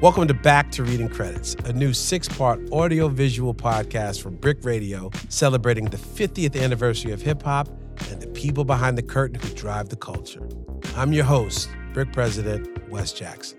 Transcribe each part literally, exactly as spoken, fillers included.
Welcome to Back to Reading Credits, a new six-part audio-visual podcast from Brick Radio celebrating the fiftieth anniversary of hip-hop and the people behind the curtain who drive the culture. I'm your host, Brick President Wes Jackson.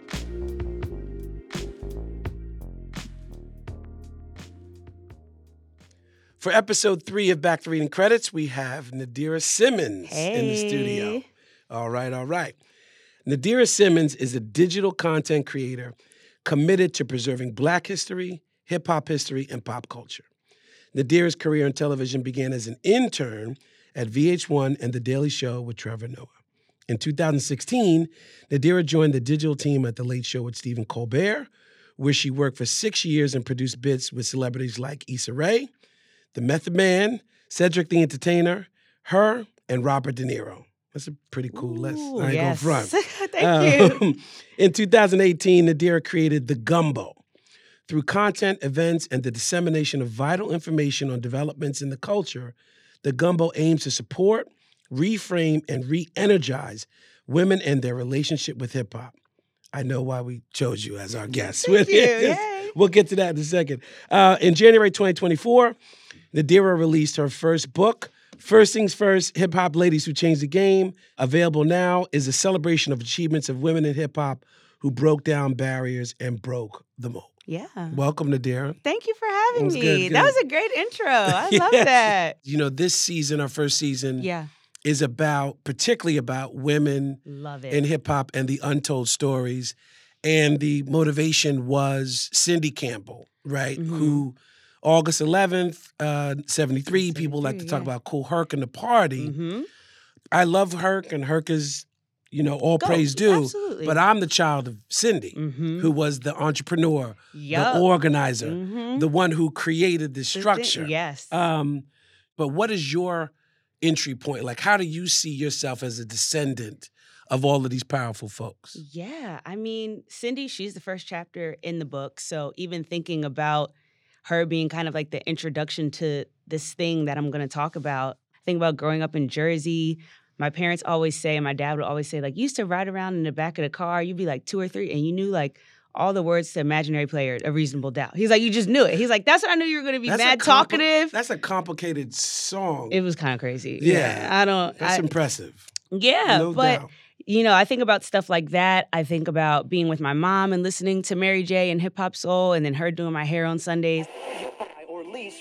For episode three of Back to Reading Credits, we have Nadira Simmons hey. in the studio. All right, all right. Nadira Simmons is a digital content creator committed to preserving Black history, hip-hop history, and pop culture. Nadira's career in television began as an intern at V H one and The Daily Show with Trevor Noah. In two thousand sixteen, Nadira joined the digital team at The Late Show with Stephen Colbert, where she worked for six years and produced bits with celebrities like Issa Rae, The Method Man, Cedric the Entertainer, her, and Robert De Niro. That's a pretty cool Ooh, list. I ain't yes. gonna front. Thank um, you. In two thousand eighteen, Nadira created The Gumbo. Through content, events, and the dissemination of vital information on developments in the culture, The Gumbo aims to support, reframe, and re-energize women and their relationship with hip-hop. I know why we chose you as our guest. Thank you. Yay. We'll get to that in a second. Uh, in January twenty twenty-four, Nadira released her first book, First Things First, Hip-Hop Ladies Who Changed the Game. Available now is a celebration of achievements of women in hip-hop who broke down barriers and broke the mold. Yeah. Welcome, Nadira. Thank you for having me. Good, good. That was a great intro. I love Yes. that. You know, this season, our first season, Yeah. is about, particularly about women Love it. in hip-hop and the untold stories. And the motivation was Cindy Campbell, right? Mhm. Who, August eleventh, uh, seventy-three, people like to talk yeah. about Cool Herc and the party. Mm-hmm. I love Herc, and Herc is, you know, all Go. praise due. Absolutely. But I'm the child of Cindy, Mm-hmm. who was the entrepreneur, Yup. the organizer, Mhm. the one who created this The thing- structure. Yes. Um, but what is your entry point? Like, how do you see yourself as a descendant of all of these powerful folks? Yeah. I mean, Cindy, she's the first chapter in the book. So even thinking about her being kind of like the introduction to this thing that I'm going to talk about, think about growing up in Jersey. My parents always say, and my dad would always say, like, you used to ride around in the back of the car. You'd be like two or three, and you knew like all the words to Imaginary Player, A Reasonable Doubt. He's like, you just knew it. He's like, that's what I knew you were going to be That's a mad compli- talkative. That's a complicated song. It was kind of crazy. Yeah. I don't. That's I, impressive. yeah, no but doubt. you know, I think about stuff like that. I think about being with my mom and listening to Mary J. and Hip Hop Soul, and then her doing my hair on Sundays. Or at least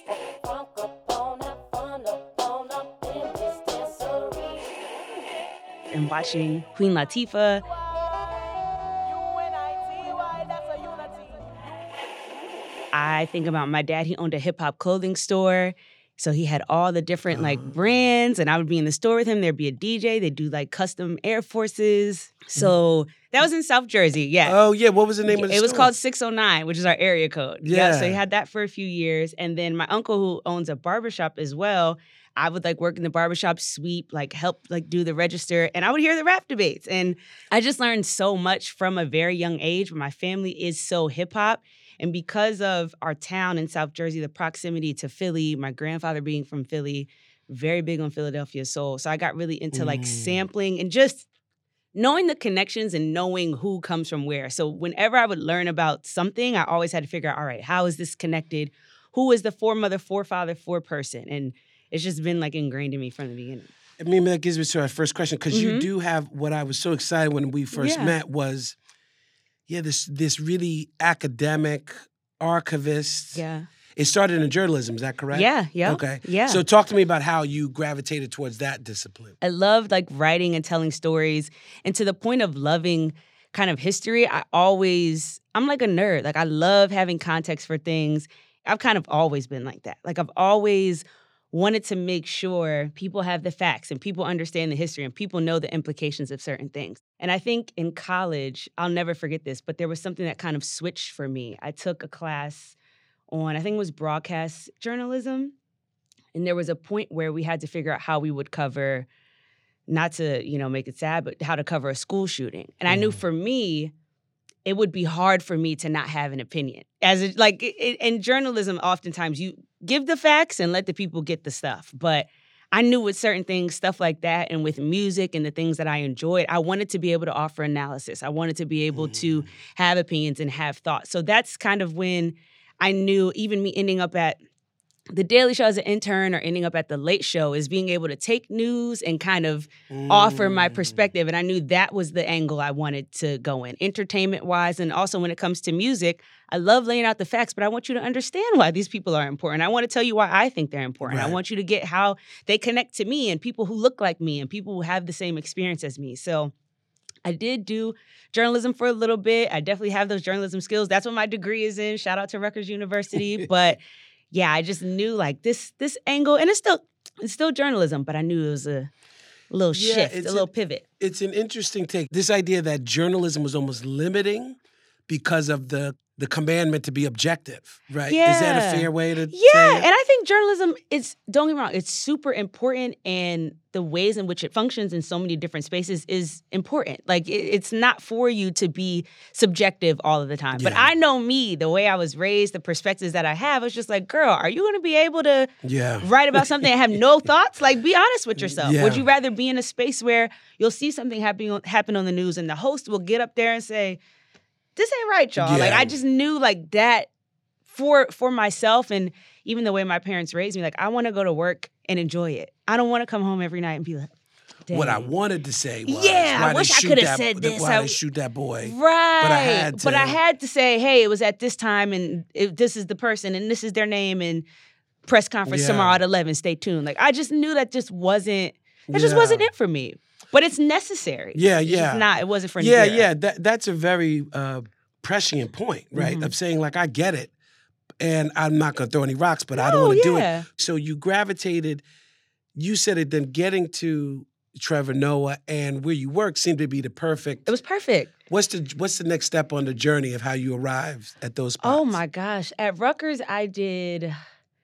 And watching Queen Latifah. I think about my dad. He owned a hip hop clothing store. So he had all the different like brands, and I would be in the store with him. There'd be a D J. They'd do like custom Air Forces. So that was in South Jersey. Yeah. Oh, yeah. What was the name of the It was store? called six oh nine, which is our area code. Yeah. So he had that for a few years. And then my uncle, who owns a barbershop as well, I would like work in the barbershop, sweep, like help like do the register, and I would hear the rap debates. And I just learned so much from a very young age. My family is so hip hop. And because of our town in South Jersey, the proximity to Philly, my grandfather being from Philly, very big on Philadelphia soul. So I got really into like Mm. sampling and just knowing the connections and knowing who comes from where. So whenever I would learn about something, I always had to figure out, all right, how is this connected? Who is the foremother, forefather, foreperson? And it's just been like ingrained in me from the beginning. I mean, that gives me to our first question, because you Mhm. do have what I was so excited when we first Yeah. met was, yeah, this this really academic archivist. Yeah. It started in journalism, is that correct? Yeah, yeah. Okay. Yeah. So talk to me about how you gravitated towards that discipline. I loved like writing and telling stories. And to the point of loving kind of history, I always, I'm like a nerd. Like I love having context for things. I've kind of always been like that. Like I've always wanted to make sure people have the facts and people understand the history and people know the implications of certain things. And I think in college, I'll never forget this, but there was something that kind of switched for me. I took a class on, I think it was broadcast journalism. And there was a point where we had to figure out how we would cover, not to, you know, make it sad, but how to cover a school shooting. And I knew for me, it would be hard for me to not have an opinion. As it, like it, in journalism, oftentimes you give the facts and let the people get the stuff. But I knew with certain things, stuff like that, and with music and the things that I enjoyed, I wanted to be able to offer analysis. I wanted to be able Mm. to have opinions and have thoughts. So that's kind of when I knew, even me ending up at The Daily Show as an intern or ending up at The Late Show, is being able to take news and kind of Mm. offer my perspective. And I knew that was the angle I wanted to go in, entertainment-wise. And also when it comes to music, I love laying out the facts, but I want you to understand why these people are important. I want to tell you why I think they're important. Right. I want you to get how they connect to me and people who look like me and people who have the same experience as me. So I did do journalism for a little bit. I definitely have those journalism skills. That's what my degree is in. Shout out to Rutgers University. But yeah, I just knew like this this angle, and it's still it's still journalism, but I knew it was a little Yeah, shift, a it's little a- pivot. It's an interesting take. This idea that journalism was almost limiting because of the the commandment to be objective, right? Is that Yeah. a fair way to Yeah, say it? and I think journalism is, don't get me wrong, it's super important, and the ways in which it functions in so many different spaces is important. Like, it, it's not for you to be subjective all of the time. But Yeah. I know me, the way I was raised, the perspectives that I have, it's just like, girl, are you going to be able to Yeah. write about something and have no thoughts? Like, be honest with yourself. Yeah. Would you rather be in a space where you'll see something happening happen on the news and the host will get up there and say, this ain't right, y'all. Like, Yeah. I just knew like that for for myself, and even the way my parents raised me, like, I want to go to work and enjoy it. I don't want to come home every night and be like, dang. What I wanted to say was, Yeah, I why they wish I shoot coulda that- said this. Why I- they shoot that boy? Right. But I had But I to- had to say, hey, it was at this time, and it, this is the person, and this is their name, and press conference Yeah. tomorrow at eleven. Stay tuned. Like, I just knew that just wasn't, that just Yeah. wasn't it for me. But it's necessary. Yeah, It's yeah. just not, it wasn't for Yeah, Nadira. yeah. That that's a very uh, prescient point, right? Mhm. Of saying like, I get it, and I'm not going to throw any rocks, but I don't No, want to yeah. do it. So you gravitated. You said it. Then getting to Trevor Noah and where you work seemed to be the perfect. It was perfect. What's the What's the next step on the journey of how you arrived at those spots? Oh my gosh. At Rutgers, I did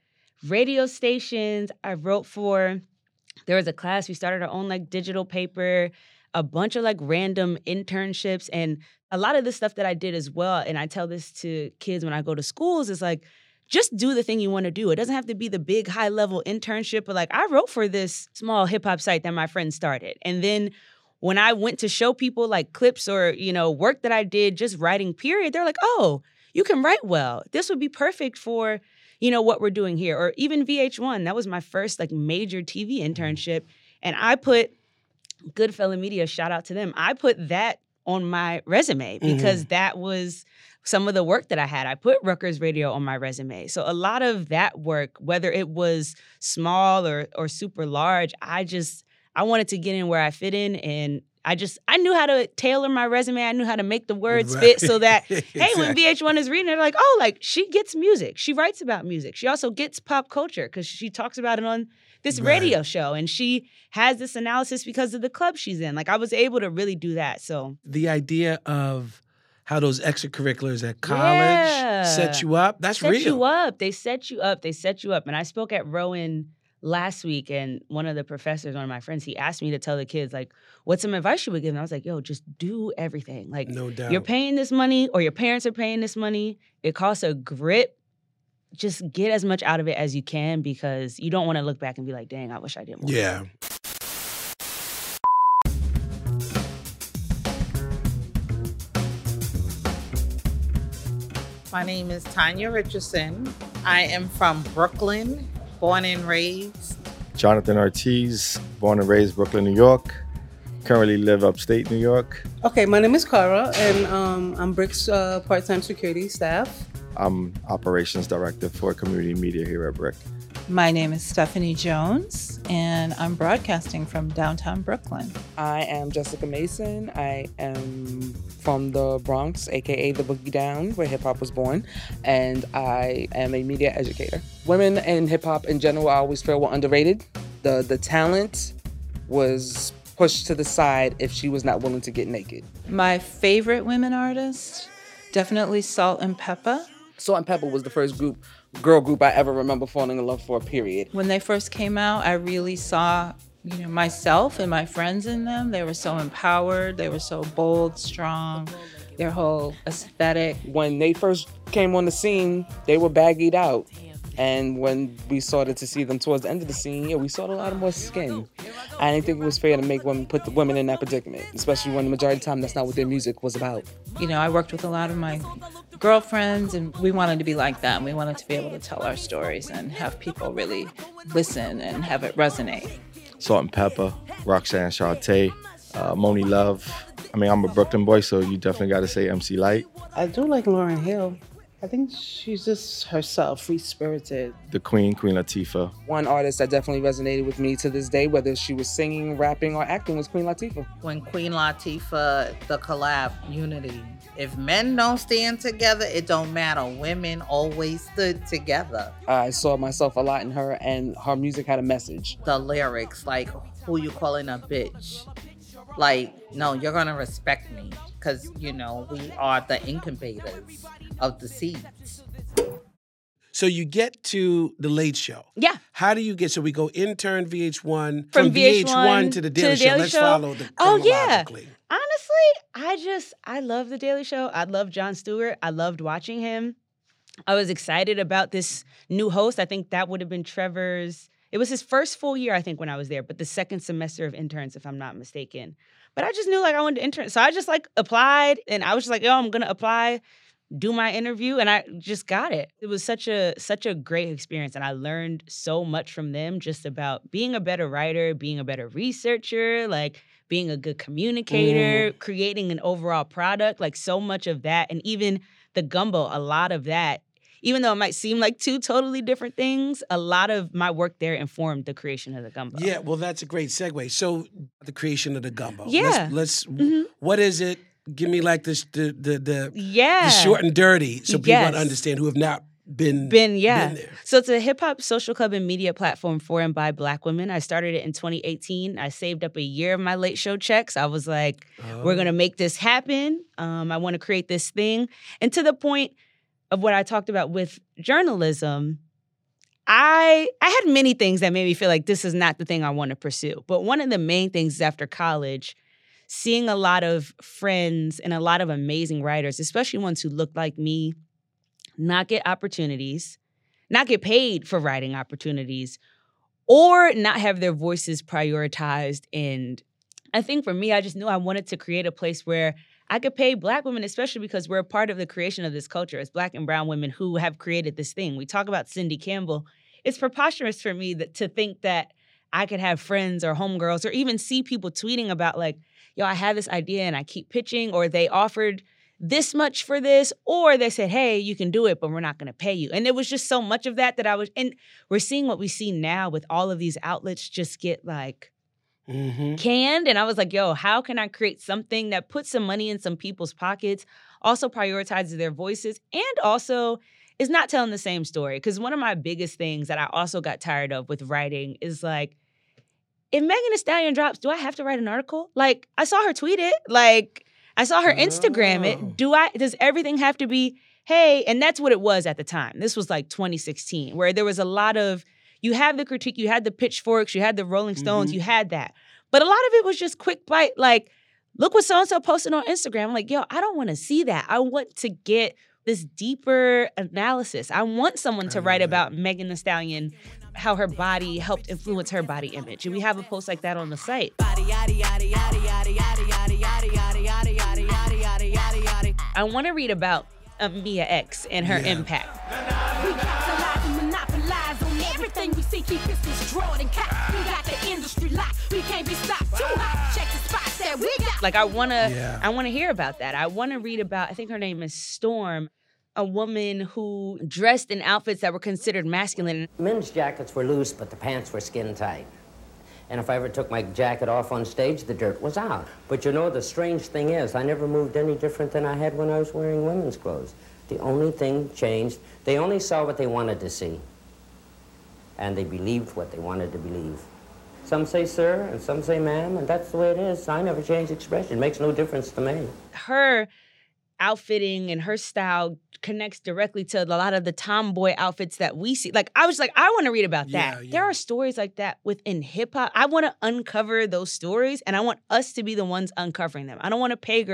radio stations. I wrote for, there was a class, we started our own like digital paper, a bunch of like random internships. And a lot of the stuff that I did as well, and I tell this to kids when I go to schools, is like, just do the thing you want to do. It doesn't have to be the big high level internship, but like I wrote for this small hip hop site that my friend started. And then when I went to show people like clips or, you know, work that I did just writing period, they're like, oh, you can write well. This would be perfect for, you know, what we're doing here. Or even V H one, that was my first like major T V internship. And I put Goodfella Media, shout out to them. I put that on my resume because that was some of the work that I had. I put Rutgers Radio on my resume. So a lot of that work, whether it was small or or super large, I just, I wanted to get in where I fit in, and I just, I knew how to tailor my resume. I knew how to make the words Right. fit so that, hey, when Exactly. V H one is reading it, they're like, oh, like she gets music. She writes about music. She also gets pop culture because she talks about it on this Right. radio show. And she has this analysis because of the club she's in. Like I was able to really do that. So The idea of how those extracurriculars at college Yeah. set you up. That's set real. you up. They set you up. They set you up. And I spoke at Rowan last week, and one of the professors, one of my friends, he asked me to tell the kids, like, what's some advice you would give them? I was like, yo, just do everything. Like, No doubt. you're paying this money or your parents are paying this money. It costs a grip. Just get as much out of it as you can because you don't want to look back and be like, dang, I wish I did more. Yeah. My name is Tanya Richardson. I am from Brooklyn, born and raised. Jonathan Ortiz, born and raised Brooklyn, New York. Currently live upstate New York. Okay, my name is Cara, and um, I'm Brick's uh, part-time security staff. I'm operations director for community media here at Brick. My name is Stephanie Jones, and I'm broadcasting from downtown Brooklyn. I am Jessica Mason. I am from the Bronx, aka the Boogie Down, where hip hop was born, and I am a media educator. Women in hip hop in general, I always feel were underrated. The the talent was pushed to the side if she was not willing to get naked. My favorite women artist, definitely Salt and Peppa. Salt and Pepper was the first group, girl group I ever remember falling in love for, period. When they first came out, I really saw, you know, myself and my friends in them. They were so empowered. They were so bold, strong. Their whole aesthetic. When they first came on the scene, they were baggied out. And when we started to see them towards the end of the scene, yeah, we saw a lot of more skin. I didn't think it was fair to make women put the women in that predicament, especially when the majority of the time that's not what their music was about. You know, I worked with a lot of my girlfriends, and we wanted to be like them. We wanted to be able to tell our stories and have people really listen and have it resonate. Salt and Pepper, Roxanne Shante, uh, Moni Love. I mean, I'm a Brooklyn boy, so you definitely got to say M C Lyte. I do like Lauryn Hill. I think she's just herself, free-spirited. The Queen, Queen Latifah. One artist that definitely resonated with me to this day, whether she was singing, rapping, or acting, was Queen Latifah. When Queen Latifah, the collab, Unity. If men don't stand together, it don't matter. Women always stood together. I saw myself a lot in her, and her music had a message. The lyrics, like, who you calling a bitch? Like, no, you're gonna respect me. Because, you know, we are the incubators of the seeds. So you get to the Late Show. Yeah. How do you get, so we go intern V H one, From from, V H one V H one to the Daily, to the Show. Daily Let's Show. follow the Oh, yeah. chronologically. Honestly, I just, I love The Daily Show. I love Jon Stewart. I loved watching him. I was excited about this new host. I think that would have been Trevor's, it was his first full year, I think, when I was there, but the second semester of interns, if I'm not mistaken. But I just knew, like, I wanted to intern. So I just, like, applied, and I was just like, yo, I'm going to apply, do my interview, and I just got it. It was such a such a great experience, and I learned so much from them just about being a better writer, being a better researcher, like, being a good communicator, mm. creating an overall product, like, so much of that. And even the gumbo, a lot of that, even though it might seem like two totally different things, a lot of my work there informed the creation of the gumbo. Yeah, well, that's a great segue. So the creation of the gumbo. Yeah. Let's, let's mm-hmm. what is it? Give me like this, the, the, the, yeah. the short and dirty so people yes. understand who have not been, been, yeah. been there. So it's a hip-hop social club and media platform for and by Black women. I started it in twenty eighteen. I saved up a year of my Late Show checks. I was like, oh. we're going to make this happen. Um, I want to create this thing. And to the point of what I talked about with journalism, I I had many things that made me feel like this is not the thing I want to pursue. But one of the main things is after college, seeing a lot of friends and a lot of amazing writers, especially ones who looked like me, not get opportunities, not get paid for writing opportunities, or not have their voices prioritized. And I think for me, I just knew I wanted to create a place where I could pay Black women, especially because we're a part of the creation of this culture as Black and brown women who have created this thing. We talk about Cindy Campbell. It's preposterous for me that, to think that I could have friends or homegirls or even see people tweeting about like, yo, I had this idea and I keep pitching, or they offered this much for this, or they said, hey, you can do it, but we're not going to pay you. And there was just so much of that that I was, and we're seeing what we see now with all of these outlets just get like, Mm-hmm. canned. And I was like, yo, how can I create something that puts some money in some people's pockets, also prioritizes their voices, and also is not telling the same story? Because one of my biggest things that I also got tired of with writing is like, if Megan Thee Stallion drops, do I have to write an article? Like, I saw her tweet it. Like, I saw her Instagram Oh. it. Do I, does everything have to be, hey, and that's what it was at the time. This was like twenty sixteen, where there was a lot of, you have the critique, you had the pitchforks, you had the Rolling Stones, Mm-hmm. you had that. But a lot of it was just quick bite, like, look what so-and-so posted on Instagram. I'm like, yo, I don't want to see that. I want to get this deeper analysis. I want someone to write about Megan Thee Stallion, how her body helped influence her body image. And we have a post like that on the site. I want to read about um, Mia X and her Yeah. impact. We capitalize and monopolize on everything we see. Keep pistols drawn and cocked. We got the industry locked. We can't be stopped. Too hot. Check the spots that we got. Like, I want to Yeah. I want to hear about that. I want to read about, I think her name is Storm, a woman who dressed in outfits that were considered masculine. Men's jackets were loose, but the pants were skin tight. And if I ever took my jacket off on stage, the dirt was out. But you know, the strange thing is, I never moved any different than I had when I was wearing women's clothes. The only thing changed, they only saw what they wanted to see. And they believed what they wanted to believe. Some say sir, and some say ma'am, and that's the way it is. I never change expression. It makes no difference to me. Her outfitting and her style connects directly to a lot of the tomboy outfits that we see. Like, I was like, I want to read about that. Yeah, yeah. There are stories like that within hip hop. I want to uncover those stories, and I want us to be the ones uncovering them. I don't want to pay girls.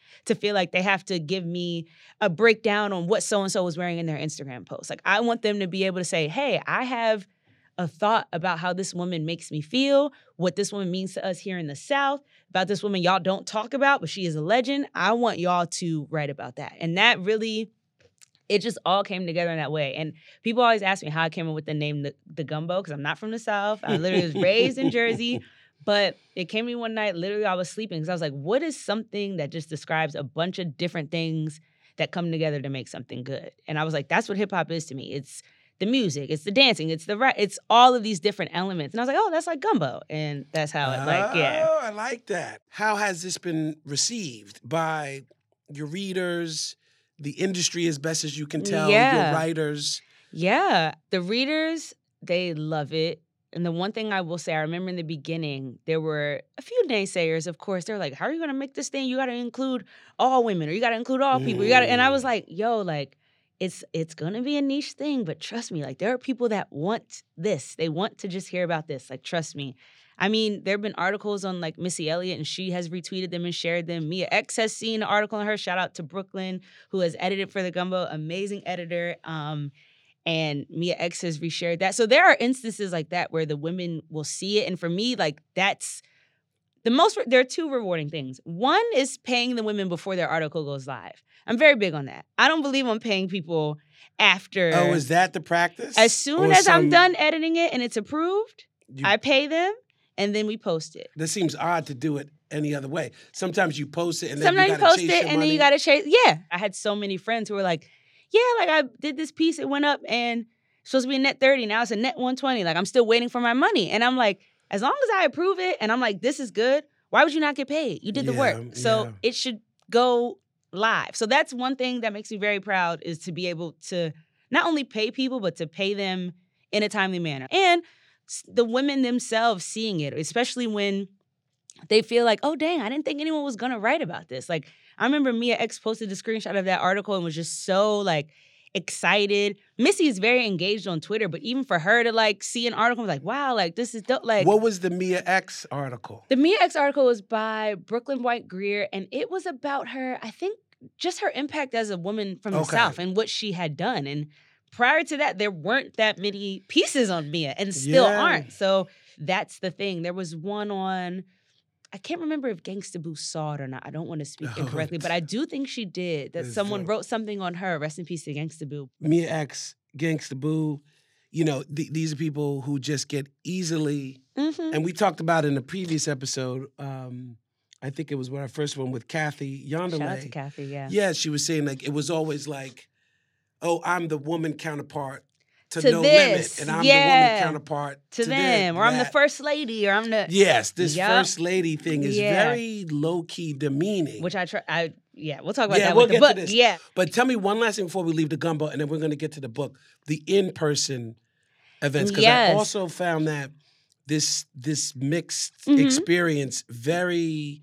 to feel like they have to give me a breakdown on what so-and-so was wearing in their Instagram post. Like, I want them to be able to say, hey, I have a thought about how this woman makes me feel, what this woman means to us here in the South, about this woman y'all don't talk about, but she is a legend. I want y'all to write about that. And that really, it just all came together in that way. And people always ask me how I came up with the name The, the Gumbo, because I'm not from the South. I literally was raised in Jersey. But it came to me one night, literally I was sleeping, because I was like, what is something that just describes a bunch of different things that come together to make something good? And I was like, that's what hip hop is to me. It's the music, it's the dancing, it's the rap, it's all of these different elements. And I was like, oh, that's like gumbo. And that's how it, like, yeah. Oh, I like that. How has this been received by your readers, the industry as best as you can tell, Yeah. your writers? Yeah. The readers, they love it. And the one thing I will say, I remember in the beginning, there were a few naysayers, of course. They're like, how are you going to make this thing? You got to include all women, or you got to include all people. You got to, and I was like, yo, like, It's it's gonna be a niche thing, but trust me, like there are people that want this. They want to just hear about this. Like, trust me. I mean, there have been articles on like Missy Elliott, and she has retweeted them and shared them. Mia X has seen an article on her. Shout out to Brooklyn, who has edited for the Gumbo. Amazing editor. Um, and Mia X has reshared that. So there are instances like that where the women will see it. And for me, like that's the most, there are two rewarding things. One is paying the women before their article goes live. I'm very big on that. I don't believe on paying people after. Oh, is that the practice? As soon Or as I'm some- done editing it and it's approved, You- I pay them and then we post it. That seems odd to do it any other way. Sometimes you post it and then Sometimes you you gotta post chase it your and then you money. got to chase. Yeah. I had so many friends who were like, yeah, like I did this piece, it went up and it's supposed to be a net thirty. Now it's a net one twenty. Like I'm still waiting for my money. And I'm like, as long as I approve it and I'm like, this is good, why would you not get paid? You did the Yeah, work. So yeah. it should go live. So that's one thing that makes me very proud, is to be able to not only pay people, but to pay them in a timely manner. And s- the women themselves seeing it, especially when they feel like, oh, dang, I didn't think anyone was going to write about this. Like, I remember Mia X posted a screenshot of that article and was just so, like, excited. Missy is very engaged on Twitter, but even for her to, like, see an article, like, wow, like, this is dope. Like, What was the Mia X article? the Mia X article was by Brooklyn White Greer, and it was about her, I think, just her impact as a woman from the Okay. South and what she had done. And prior to that, there weren't that many pieces on Mia, and still Yeah. aren't. So that's the thing. There was one on, I can't remember if Gangsta Boo saw it or not. I don't want to speak Oh, incorrectly, but I do think she did. That That's someone dope. wrote something on her. Rest in peace to Gangsta Boo. Mia X, Gangsta Boo. You know, th- these are people who just get easily, Mm-hmm. and we talked about in the previous episode, um, I think it was our first one with Kathy Yonderley. Shout out to Kathy, yeah. Yeah, she was saying like it was always like, oh, I'm the woman counterpart to, To No this, Limit, and I'm the yeah. woman counterpart To, to, them, thi- or I'm the that. first lady, or I'm the Yes, this Yup. first lady thing is Yeah. very low key demeaning. which I try. I yeah, we'll talk about Yeah, that we'll with the get to book. this. Yeah, But tell me one last thing before we leave the Gumbo, and then we're going to get to the book. The in-person events, because Yes. I also found that this this mixed Mhm. experience very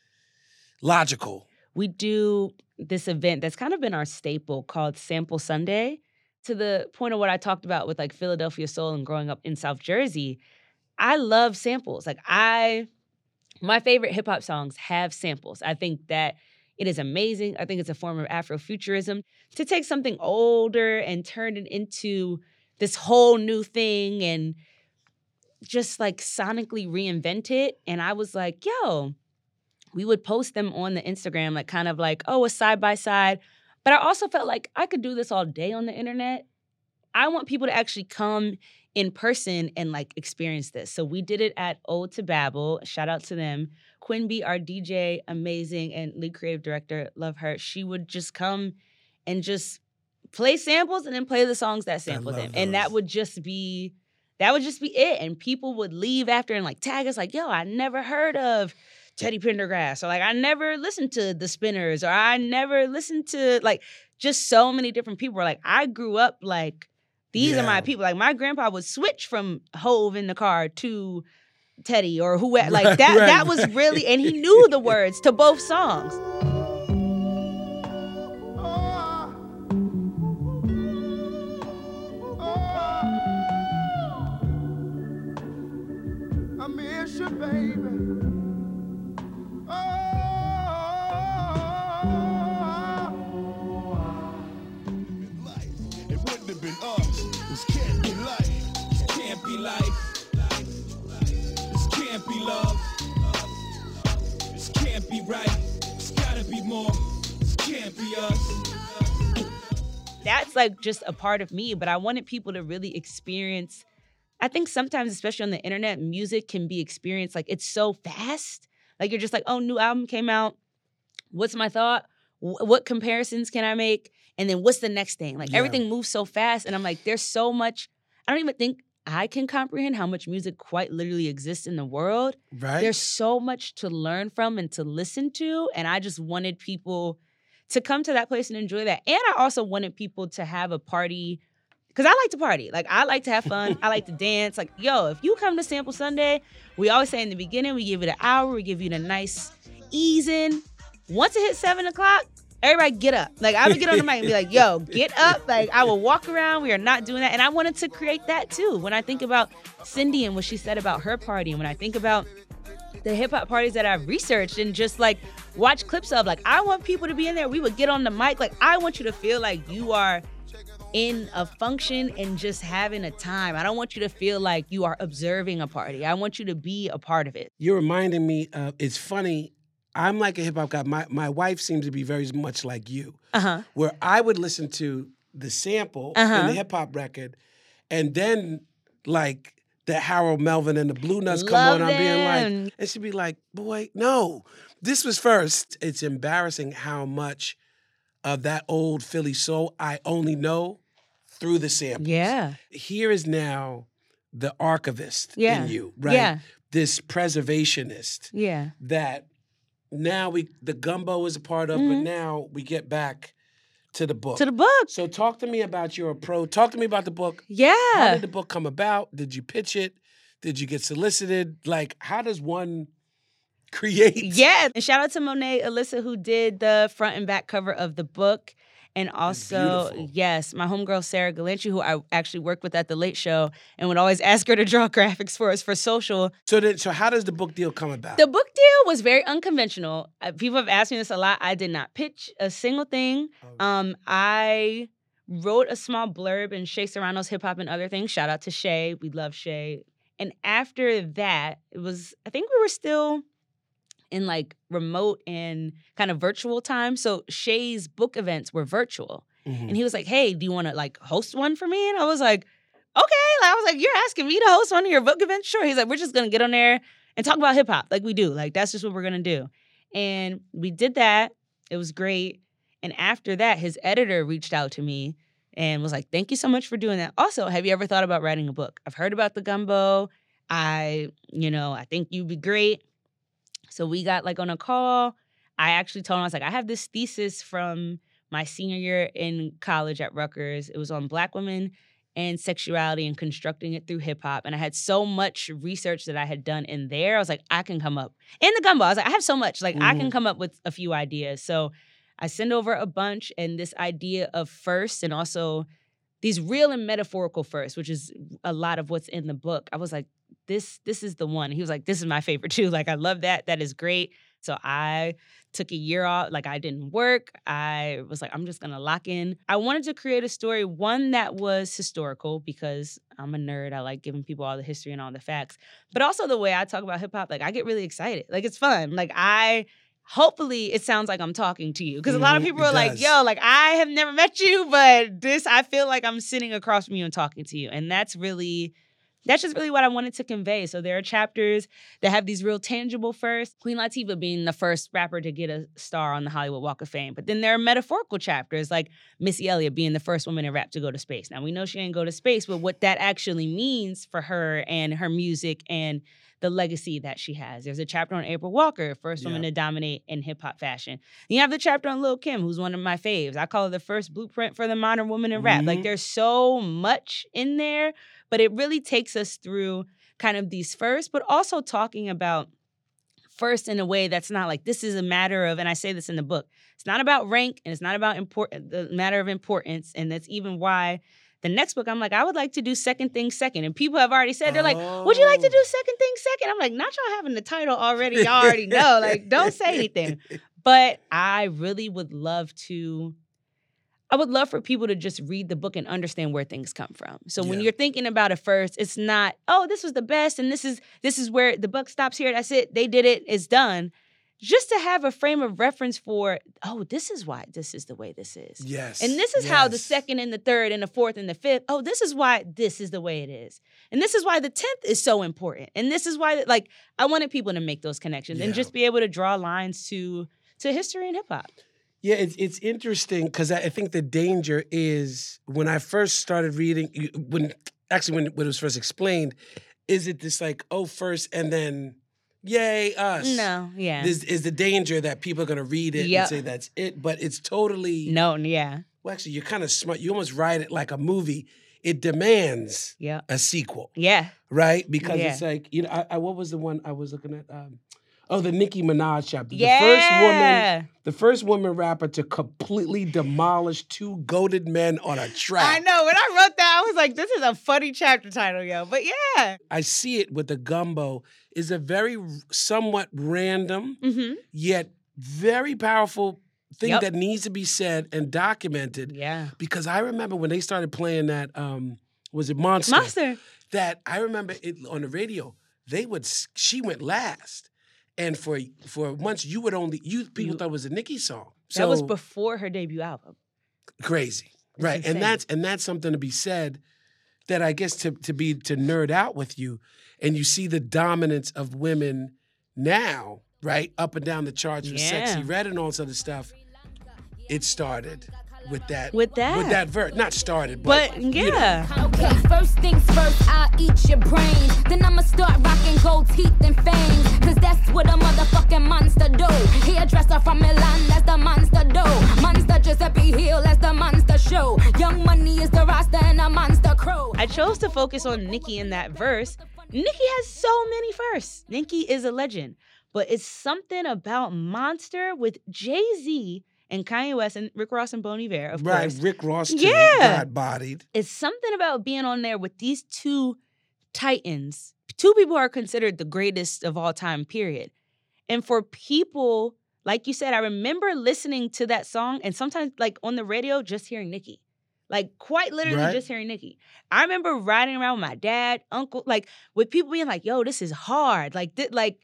logical. we do this event that's kind of been our staple called Sample Sunday. To the point of what I talked about with like Philadelphia Soul and growing up in South Jersey, I love samples. Like I, my favorite hip hop songs have samples. I think that it is amazing. I think it's a form of Afrofuturism to take something older and turn it into this whole new thing and just like sonically reinvent it. And I was like, yo, we would post them on the Instagram, like kind of like, oh, a side by side. But I also felt like I could do this all day on the internet. I want people to actually come in person and like experience this. So we did it at Ode to Babel. Shout out to them. Quinby, our D J, amazing, and lead creative director, love her. She would just come and just play samples and then play the songs that sample love them. And that those. would just be, that would just be it. And people would leave after and like tag us like, yo, I never heard of Teddy Pendergrass, or like I never listened to the Spinners, or I never listened to like just so many different people. Like I grew up like these are my Yeah. people. Like my grandpa would switch from Hove in the car to Teddy or who like Right, that. right, That was right. really, and he knew the words to both songs. I miss you, baby. Oh, be right. It's gotta be more. Can't be us. That's like just a part of me, but I wanted people to really experience. I think sometimes, especially on the internet, music can be experienced like it's so fast. Like you're just like, oh, new album came out. What's my thought? W- what comparisons can I make? And then what's the next thing? Like Yeah. everything moves so fast. And I'm like, there's so much. I don't even think I can comprehend how much music quite literally exists in the world. Right. There's so much to learn from and to listen to. And I just wanted people to come to that place and enjoy that. And I also wanted people to have a party, because I like to party. Like, I like to have fun. I like to dance. Like, yo, if you come to Sample Sunday, we always say in the beginning, we give it an hour. We give you a nice ease in. Once it hits seven o'clock, everybody get up. Like, I would get on the mic and be like, yo, get up. Like, I will walk around. We are not doing that. And I wanted to create that, too. When I think about Cindy and what she said about her party, and when I think about the hip-hop parties that I've researched and just, like, watch clips of, like, I want people to be in there. We would get on the mic. Like, I want you to feel like you are in a function and just having a time. I don't want you to feel like you are observing a party. I want you to be a part of it. You're reminding me of, it's funny, I'm like a hip hop guy. My my wife seems to be very much like you, Uh-huh. where I would listen to the sample Uh-huh. in the hip hop record, and then like the Harold Melvin and the Blue Nuts come Love on, I'm being them. like, and she'd be like, boy, no, this was first. It's embarrassing how much of that old Philly soul I only know through the samples. Yeah. Here is now the archivist Yeah. in you, right? Yeah. This preservationist Yeah. that now we the gumbo is a part of, but Mhm. now we get back to the book. To the book. So talk to me about your approach. Talk to me about the book. How Yeah. did the book come about? Did you pitch it? Did you get solicited? Like, how does one create? Yeah. And shout out to Monet Alyssa, who did the front and back cover of the book. And also, beautiful. yes, my homegirl Sarah Galanchi, who I actually worked with at the Late Show and would always ask her to draw graphics for us for social. So then, so how does the book deal come about? The book deal was very unconventional. Uh, people have asked me this a lot. I did not pitch a single thing. Um, I wrote a small blurb in Shay Serrano's Hip Hop and Other Things. Shout out to Shay. We love Shay. And after that, it was, I think we were still in like remote and kind of virtual time. So Shay's book events were virtual. Mhm. And he was like, hey, do you want to like host one for me? And I was like, okay. Like, I was like, you're asking me to host one of your book events? Sure. He's like, we're just going to get on there and talk about hip hop like we do. Like, that's just what we're going to do. And we did that. It was great. And after that, his editor reached out to me and was like, thank you so much for doing that. Also, have you ever thought about writing a book? I've heard about the gumbo. I, you know, I think you'd be great. So we got like on a call. I actually told him, I was like, I have this thesis from my senior year in college at Rutgers. It was on Black women and sexuality and constructing it through hip hop. And I had so much research that I had done in there. I was like, I can come up. In the gumbo, I was like, I have so much. Like, I can Mhm. come up with a few ideas. So I send over a bunch, and this idea of first and also these real and metaphorical first, which is a lot of what's in the book. I was like, this this is the one. He was like, this is my favorite too. Like, I love that. That is great. So I took a year off. Like, I didn't work. I was like, I'm just going to lock in. I wanted to create a story, one that was historical, because I'm a nerd. I like giving people all the history and all the facts. But also the way I talk about hip hop, like, I get really excited. Like, it's fun. Like, I... Hopefully it sounds like I'm talking to you. Because a lot of Mhm, people it are like, does. yo, like, I have never met you, but this, I feel like I'm sitting across from you and talking to you. And that's really, that's just really what I wanted to convey. So there are chapters that have these real tangible firsts. Queen Latifah being the first rapper to get a star on the Hollywood Walk of Fame. But then there are metaphorical chapters, like Missy Elliott being the first woman in rap to go to space. Now, we know she didn't go to space, but what that actually means for her and her music and the legacy that she has. There's a chapter on April Walker, first woman Yeah. to dominate in hip-hop fashion. You have the chapter on Lil' Kim, who's one of my faves. I call her the first blueprint for the modern woman in rap. Like, Mhm. there's so much in there, but it really takes us through kind of these first, but also talking about first in a way that's not like, this is a matter of, and I say this in the book, it's not about rank and it's not about import, the matter of importance. And that's even why the next book, I'm like, I would like to do second thing second. And people have already said, they're like, would you like to do second thing second? I'm like, not y'all having the title already. Y'all already know. Like, don't say anything. But I really would love to, I would love for people to just read the book and understand where things come from. So when Yeah. you're thinking about it first, it's not, oh, this was the best and this is this is where the buck stops here. That's it. They did it. It's done. just to have a frame of reference for, oh, this is why this is the way this is. Yes. And this is how the yes. second and the third and the fourth and the fifth, oh, this is why this is the way it is. And this is why the tenth is so important. And this is why, like, I wanted people to make those connections and Yeah. just be able to draw lines to to history and hip hop. Yeah, it's it's interesting because I I think the danger is when I first started reading, you- when actually when, when it was first explained, is it this like, oh, first and then, yay, us? No, yeah. This is the danger that people are going to read it Yep. and say that's it. But it's totally, No, yeah. well, actually, you're kind of smart. You almost write it like a movie. It demands Yeah. a sequel, Yeah. right? Because Yeah. it's like, you know, I, I, what was the one I was looking at? Um, oh, the Nicki Minaj chapter. Yeah. The first woman, the first woman rapper to completely demolish two goated men on a track. I know. When I wrote that, I was like, this is a funny chapter title, yo. But yeah. I see it with the gumbo is a very r- somewhat random Mm-hmm. yet very powerful thing Yep. that needs to be said and documented. Yeah. Because I remember when they started playing that, um, was it Monster? Monster. That I remember it on the radio. They would. s- She went last, and for for months you would only you people You- thought it was a Nicki song. So That was before her debut album. crazy, It's right? insane. And that's and that's something to be said. That I guess to to be to nerd out with you, and you see the dominance of women now, right, up and down the charts with Yeah. Sexy Red and all this other stuff. It started with that With that. with that verse. Not started, but, But you know. yeah. Okay, first things first, I'll eat your brains. Then I'ma start rocking gold teeth and fangs. Cause that's what a motherfucking monster do. Hairdresser from Milan, that's the monster do. Monster Giuseppe Hill, that's the monster show. Young Money is the roster and a monster crew. I chose to focus on Nicki in that verse. Nicki has so many firsts. Nicki is a legend. But it's something about Monster with Jay-Z and Kanye West and Rick Ross and Bon Iver, of Right, course. Rick Ross too, Yeah. got bodied. It's something about being on there with these two titans. Two people are considered the greatest of all time, period. And for people, like you said, I remember listening to that song and sometimes like on the radio, just hearing Nicki. Like quite literally Right. just hearing Nicki. I remember riding around with my dad, uncle, like with people being like, yo, this is hard. Like, th- like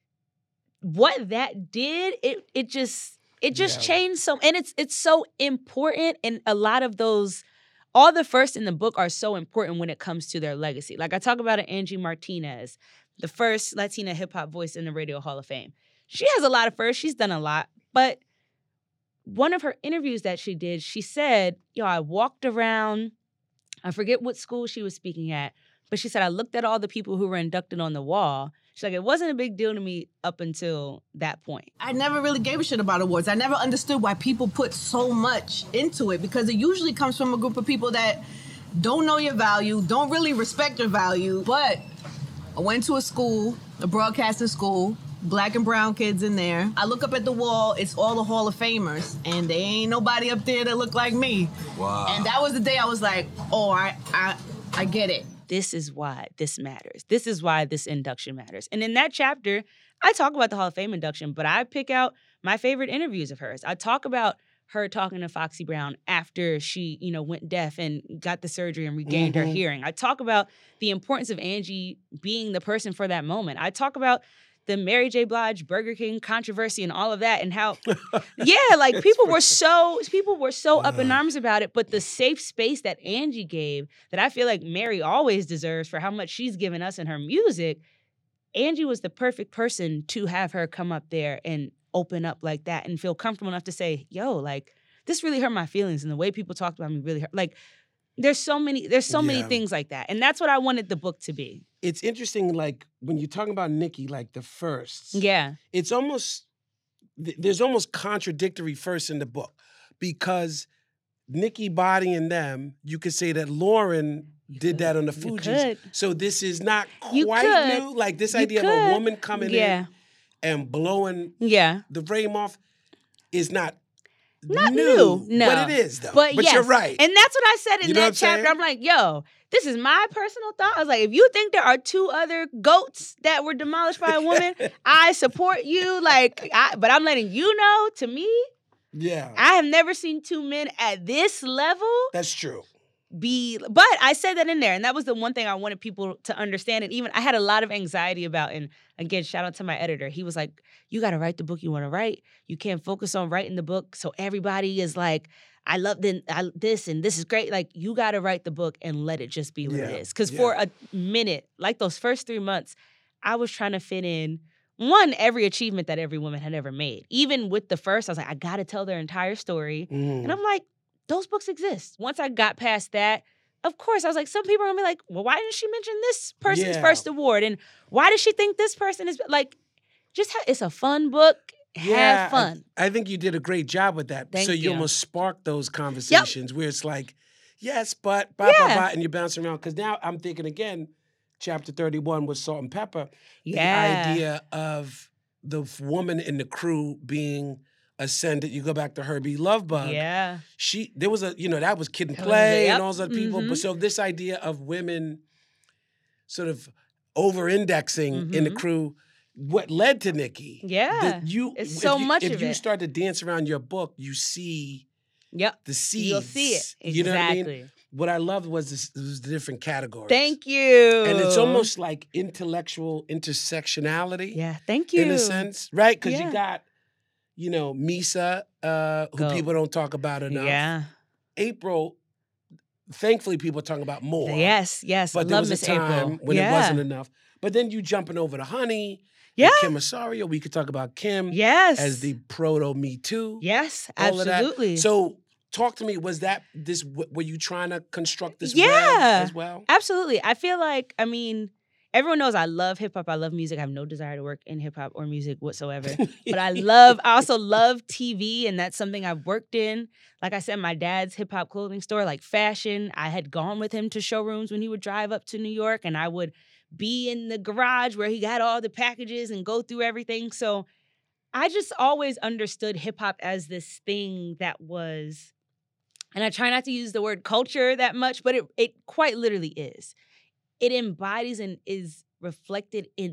what that did, it it just it just Yeah. changed so, and it's it's so important. And a lot of those, all the first in the book are so important when it comes to their legacy. Like I talk about it, Angie Martinez, the first Latina hip hop voice in the Radio Hall of Fame. She has a lot of firsts. She's done a lot, but one of her interviews that she did, she said, yo, I walked around, I forget what school she was speaking at, but she said, I looked at all the people who were inducted on the wall. She's like, it wasn't a big deal to me up until that point. I never really gave a shit about awards. I never understood why people put so much into it because it usually comes from a group of people that don't know your value, don't really respect your value. But I went to a school, a broadcasting school, black and brown kids in there. I look up at the wall, it's all the Hall of Famers, and there ain't nobody up there that look like me. Wow. And that was the day I was like, oh, I, I, I get it. This is why this matters. This is why this induction matters. And in that chapter, I talk about the Hall of Fame induction, but I pick out my favorite interviews of hers. I talk about her talking to Foxy Brown after she, you know, went deaf and got the surgery and regained her Mhm. hearing. I talk about the importance of Angie being the person for that moment. I talk about the Mary J. Blige Burger King controversy and all of that, and how, yeah, like people were so people were so up in arms about it. But the safe space that Angie gave, that I feel like Mary always deserves for how much she's given us in her music, Angie was the perfect person to have her come up there and open up like that and feel comfortable enough to say, yo, like, this really hurt my feelings, and the way people talked about me really hurt. Like, there's so many, there's so many Yeah. things like that. And that's what I wanted the book to be. It's interesting, like when you're talking about Nicki, like the firsts. Yeah. It's almost th- there's almost contradictory firsts in the book because Nicki bodying them, you could say that Lauren did that on the You Fugees. could. So this is not You quite could. new. Like this You idea of could. a woman coming Yeah. in and blowing Yeah. the frame off is not Not new. new. No. But it is though. But, yes. you're right. And that's what I said in You know that what I'm saying? chapter. I'm like, yo, this is my personal thought. I was like, if you think there are two other goats that were demolished by a woman, I support you. Like, I, but I'm letting you know, to me, yeah. I have never seen two men at this level. That's true. be, but I said that in there, and that was the one thing I wanted people to understand. And even I had a lot of anxiety about, and again, shout out to my editor. He was like, you got to write the book you want to write. You can't focus on writing the book so everybody is like, I love the, I, this and this is great. Like, you got to write the book and let it just be what Yeah, it is. Because yeah. for a minute, like those first three months, I was trying to fit in, one, every achievement that every woman had ever made. Even with the first, I was like, I got to tell their entire story. Mm. And I'm like, those books exist. Once I got past that, of course, I was like, some people are going to be like, well, why didn't she mention this person's Yeah. first award? And why does she think this person is, like, just, ha- it's a fun book. Yeah, Have fun. I, I think you did a great job with that. Thank so you, you. almost sparked those conversations where it's like, yes, but, blah, blah, Yeah. blah, and you're bouncing around. Because now I'm thinking again, chapter thirty-one was Salt and Pepper. Yeah. The idea of the f- woman in the crew being ascended. You go back to Herbie Lovebug. Yeah. She, there was a, you know, that was Kid and That was- Play yep. and all those other people. Mhm. But so this idea of women sort of over-indexing in the Mhm. crew, what led to Nikki? Yeah. that you, It's if so you- much If of you it. start to dance around your book, you see Yep. the seeds. You'll see it. You know what I mean? Exactly. What I loved was, this, was the different categories. Thank you. And it's almost like intellectual intersectionality. Yeah, thank you. In a sense, right? Because Yeah. you got, you know, Misa, uh, who Go. people don't talk about enough. Yeah. April, thankfully, people are talking about more. Yes, yes. But I there love was Miss a time April. when yeah. it wasn't enough. But then you jumping over to Honey. Yeah. with Kim Osorio. We could talk about Kim Yes. as the proto Me Too. Yes, all of that. absolutely. So talk to me. Was that this? Were you trying to construct this yeah, web as well? Absolutely. I feel like, I mean, everyone knows I love hip hop. I love music. I have no desire to work in hip hop or music whatsoever. But I love, I also love T V, and that's something I've worked in. Like I said, my dad's hip hop clothing store, like fashion. I had gone with him to showrooms when he would drive up to New York, and I would be in the garage where he got all the packages and go through everything. So I just always understood hip hop as this thing that was, and I try not to use the word culture that much, but it it quite literally is. It embodies and is reflected in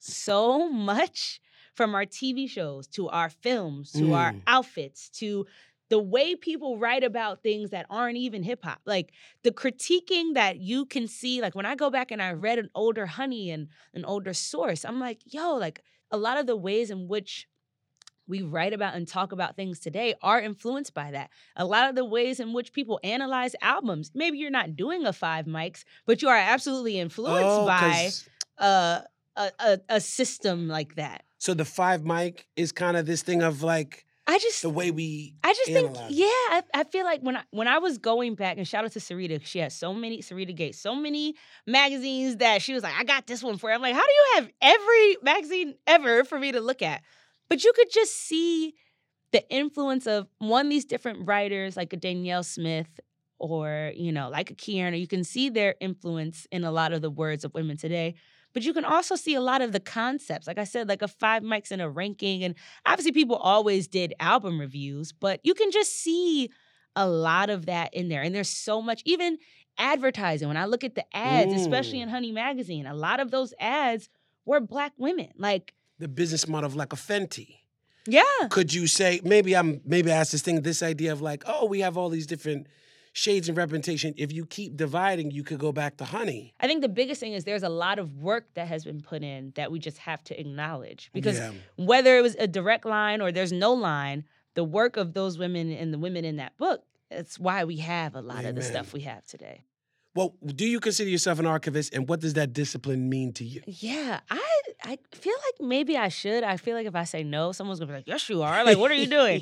so much, from our T V shows to our films to our Mm. outfits to the way people write about things that aren't even hip hop. Like the critiquing that you can see, like when I go back and I read an older Honey and an older Source, I'm like, yo, like a lot of the ways in which we write about and talk about things today are influenced by that. A lot of the ways in which people analyze albums, maybe you're not doing a five mics, but you are absolutely influenced Oh, by 'cause- uh, a, a a system like that. So the five mic is kind of this thing of like I just the way we I just analyze. think, yeah, I, I feel like when I when I was going back, and shout out to Sarita, she has so many, Sarita Gates, so many magazines that she was like, I got this one for you. I'm like, how do you have every magazine ever for me to look at? But you could just see the influence of, one, these different writers like a Danielle Smith or, you know, like a Kierna. You can see their influence in a lot of the words of women today. But you can also see a lot of the concepts. Like I said, like a five mics and a ranking. And obviously people always did album reviews, but you can just see a lot of that in there. And there's so much, even advertising. When I look at the ads, especially Mm. in Honey Magazine, a lot of those ads were Black women. Like, The business model of like a Fenty. yeah. Could you say, maybe I'm maybe I asked this thing, this idea of like, oh, we have all these different shades and representation. If you keep dividing, you could go back to Honey. I think the biggest thing is there's a lot of work that has been put in that we just have to acknowledge. Because Yeah. whether it was a direct line or there's no line, the work of those women and the women in that book, that's why we have a lot of the Amen. stuff we have today. Well, do you consider yourself an archivist, and what does that discipline mean to you? Yeah, I I feel like maybe I should. I feel like if I say no, someone's gonna be like, yes, you are. Like, what are you doing?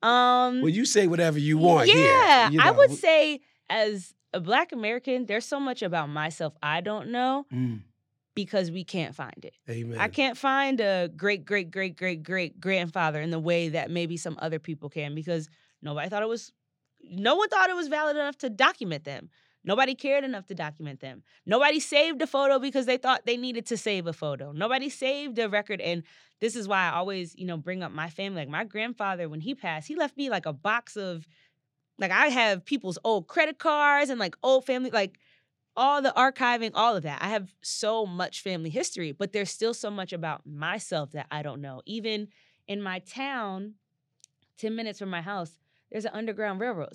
Um Well, you say whatever you want here. Yeah, you I know. would say as a Black American, there's so much about myself I don't know Mm. because we can't find it. Amen. I can't find a great, great, great, great, great grandfather in the way that maybe some other people can, because nobody thought it was, no one thought it was valid enough to document them. Nobody cared enough to document them. Nobody saved a photo because they thought they needed to save a photo. Nobody saved a record. And this is why I always, you know, bring up my family. Like my grandfather, when he passed, he left me like a box of, like I have people's old credit cards and like old family, like all the archiving, all of that. I have so much family history, but there's still so much about myself that I don't know. Even in my town, ten minutes from my house, there's an Underground Railroad stop.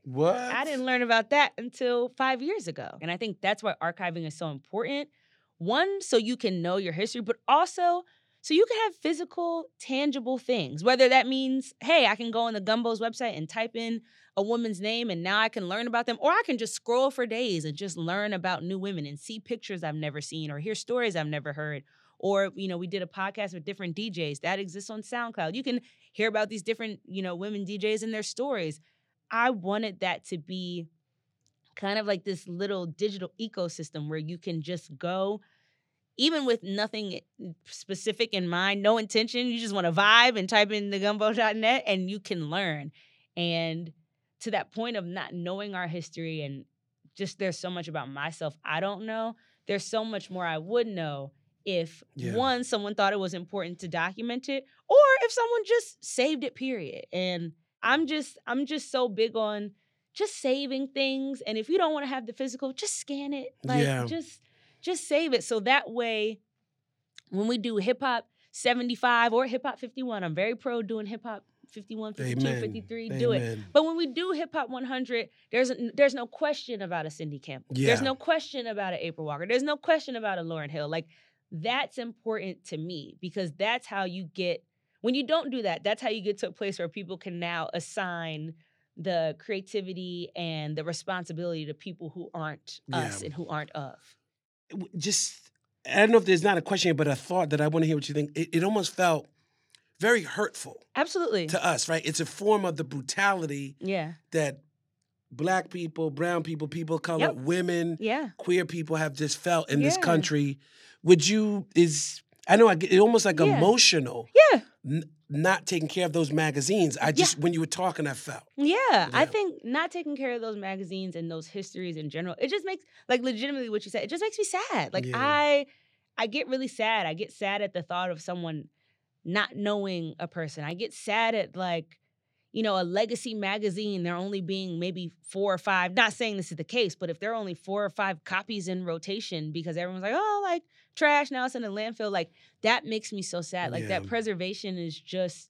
What? I didn't learn about that until five years ago. And I think that's why archiving is so important. One, so you can know your history, but also so you can have physical, tangible things. Whether that means, hey, I can go on the Gumbo's website and type in a woman's name and now I can learn about them. Or I can just scroll for days and just learn about new women and see pictures I've never seen or hear stories I've never heard. Or, you know, we did a podcast with different D Js. That exists on SoundCloud. You can hear about these different, you know, women D Js and their stories. I wanted that to be kind of like this little digital ecosystem where you can just go, even with nothing specific in mind, no intention. You just want to vibe and type in the gumbo dot net and you can learn. And to that point of not knowing our history and just there's so much about myself I don't know, there's so much more I would know if, Yeah. one, someone thought it was important to document it, or if someone just saved it, period. And I'm just, I'm just so big on just saving things. And if you don't want to have the physical, just scan it. Like, Yeah. just, just save it. So that way, when we do hip hop seventy-five or hip hop fifty-one, I'm very pro doing hip hop fifty-one, fifty-two, Amen. fifty-three, do it. Amen. But when we do hip hop one hundred, there's there's no question about a Cindy Campbell. Yeah. There's no question about an April Walker. There's no question about a Lauryn Hill. Like, that's important to me because that's how you get, when you don't do that, that's how you get to a place where people can now assign the creativity and the responsibility to people who aren't us Yeah. and who aren't of. Just, I don't know if there's not a question, but a thought that I want to hear what you think. It, it almost felt very hurtful Absolutely. to us, right? It's a form of the brutality Yeah. that Black people, brown people, people of color, Yep. women, Yeah. queer people have just felt in this Yeah. country. Would you, is, I know I get it almost like Yeah. emotional, Yeah. n- not taking care of those magazines. I just, when you were talking, I felt. Yeah, I Yeah. think not taking care of those magazines and those histories in general, it just makes, like, legitimately what you said, it just makes me sad. Like, Yeah. I I get really sad. I get sad at the thought of someone not knowing a person. I get sad at, like, you know, a legacy magazine, there only being maybe four or five, not saying this is the case, but if there are only four or five copies in rotation because everyone's like, oh, like, trash, now it's in a landfill, like, that makes me so sad. Like, that Yeah. preservation is just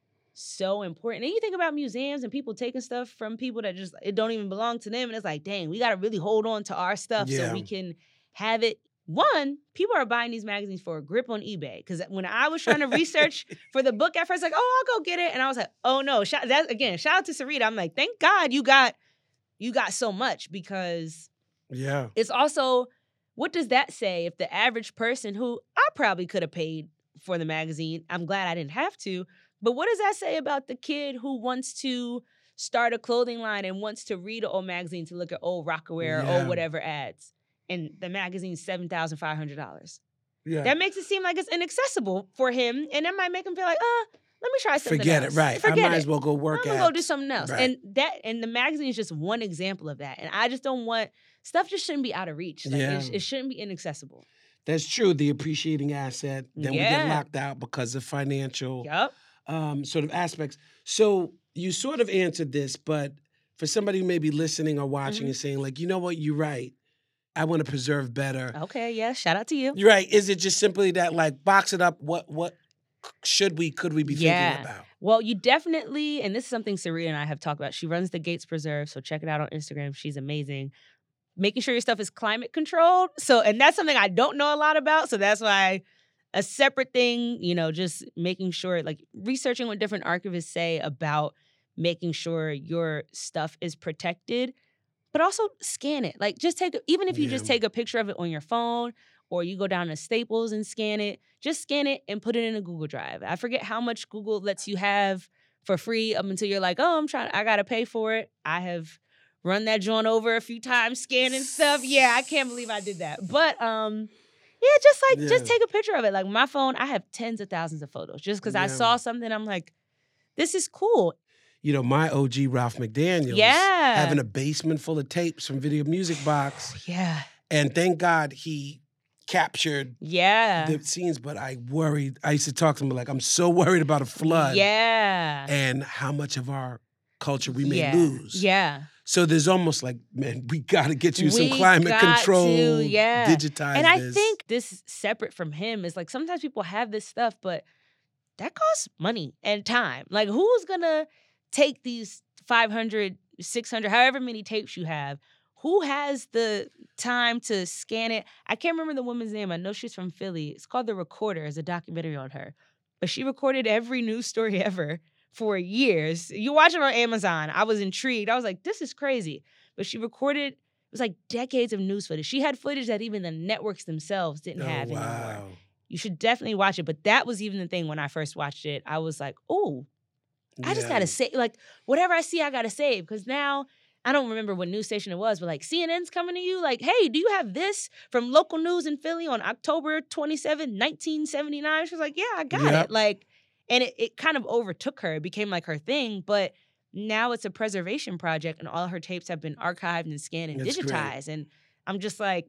so important. And you think about museums and people taking stuff from people that just, it don't even belong to them. And it's like, dang, we got to really hold on to our stuff Yeah. so we can have it. One, people are buying these magazines for a grip on eBay. Because when I was trying to research for the book at first, like, oh, I'll go get it. And I was like, oh no, shout, that, again, shout out to Sarita. I'm like, thank God you got, you got so much, because Yeah. it's also, what does that say if the average person who I probably could have paid for the magazine, I'm glad I didn't have to, but what does that say about the kid who wants to start a clothing line and wants to read an old magazine to look at old Rockaware Yeah. or whatever ads, and the magazine's seven thousand five hundred dollars? Yeah. That makes it seem like it's inaccessible for him, and that might make him feel like, uh, let me try something Forget else. it, right. Forget I might it. as well go work I'm at. gonna go do something else. Right. And that, and the magazine is just one example of that. And I just don't want, stuff just shouldn't be out of reach. Like, Yeah. it, it shouldn't be inaccessible. That's true. The appreciating asset. Then we get Yeah. locked out because of financial Yup. um, sort of aspects. So you sort of answered this, but for somebody who may be listening or watching Mhm. and saying, like, you know what, you're right. I want to preserve better. Okay, yeah, shout out to you. You're right. Is it just simply that, like, box it up? What what should we, could we be Yeah. thinking about? Well, you definitely, and this is something Sarita and I have talked about. She runs the Gates Preserve, so check it out on Instagram. She's amazing. Making sure your stuff is climate controlled. So, and that's something I don't know a lot about. So that's why a separate thing, you know, just making sure, like, researching what different archivists say about making sure your stuff is protected, but also scan it. Like, just take, even if you just Yeah. take a picture of it on your phone, or you go down to Staples and scan it, just scan it and put it in a Google Drive. I forget how much Google lets you have for free up until you're like, oh, I'm trying, I gotta pay for it. I have run that joint over a few times, scanning stuff. Yeah, I can't believe I did that. But um, yeah, just like, just Yeah. take a picture of it. Like, my phone, I have tens of thousands of photos just because I Yeah. saw something, I'm like, this is cool. You know, my O G Ralph McDaniels Yeah. having a basement full of tapes from Video Music Box. Yeah. And thank God he captured Yeah. the scenes, but I worried. I used to talk to him like, I'm so worried about a flood Yeah. and how much of our culture we may yeah. lose. Yeah. So there's almost like, man, we got to get you some We climate got control, to, yeah. digitize And I this. think this separate from him is like, sometimes people have this stuff, but that costs money and time. Like, who's gonna take these five hundred six hundred, however many tapes you have, who has the time to scan it? I can't remember the woman's name. I know she's from Philly. It's called The Recorder. It's a documentary on her. But she recorded every news story ever for years. You watch it on Amazon. I was intrigued. I was like, this is crazy. But she recorded, it was like decades of news footage. She had footage that even the networks themselves didn't Oh, have wow. anymore. You should definitely watch it. But that was even the thing when I first watched it. I was like, oh, I just Yeah. got to say, like, whatever I see, I got to save. Because now, I don't remember what news station it was, but like C N N's coming to you like, hey, do you have this from local news in Philly on October twenty-seventh, nineteen seventy-nine? She was like, yeah, I got Yep. it. Like, and it, it kind of overtook her. It became like her thing. But now it's a preservation project and all her tapes have been archived and scanned and That's great. digitized. And I'm just like,